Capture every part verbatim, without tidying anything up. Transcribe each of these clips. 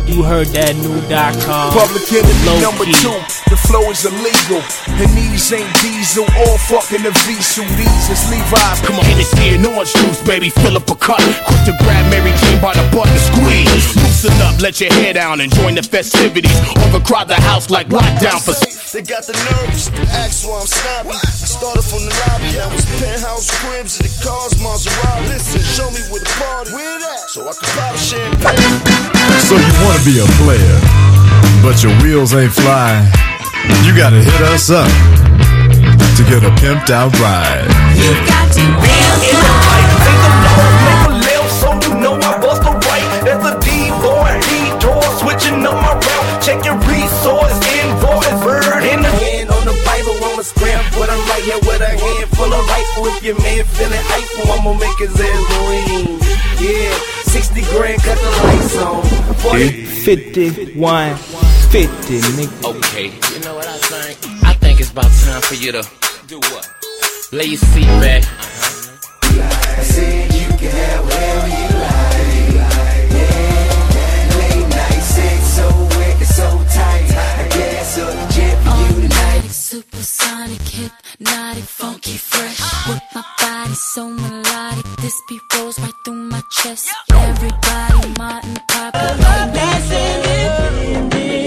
You heard that new dot com. Public enemy number two. The flow is illegal. And these ain't diesel or fucking the V-suit. These is Levi's. Come on, Hennessy and orange juice, baby. Fill up a cup. Quick to grab Mary Jane by the butt and squeeze. Loosen up, let your hair down and join the festivities. Overcrowd the house like lockdown for. They got the nerves to ask why I'm snobby. I started from the lobby. I was penthouse cribs and the cars, Maserati. Listen, show me where the party. Where that? So I can pop champagne. So you wanna be a player, but your wheels ain't flying. You gotta hit us up to get a pimped out ride. You got to be in the fight. Take the low, make a left, so you know I bust the right. That's a D-boy, D-door, switching up my route. Check your resource, invoice, bird in the hand on the Bible, I'ma scram. But I'm right here with a handful of rifle. If your man feeling hypeful, I'ma make his ass green. Yeah, sixty grand, cut the lights on. fifty-one fifty, nigga. Okay, you know what I think? I think it's about time for you to do what? Lay your seat back. Uh-huh. I said you can have whatever you like. Yeah, late night sex so wet, it's so tight. I gas up the jet for you tonight. Supersonic, hypnotic, funky, fresh. With my body so melodic, this beat rolls right through my chest. Everybody, Martin Piper, dancing in the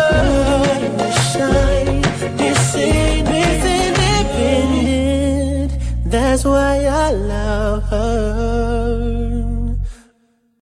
shine. This is independent. That's why I like.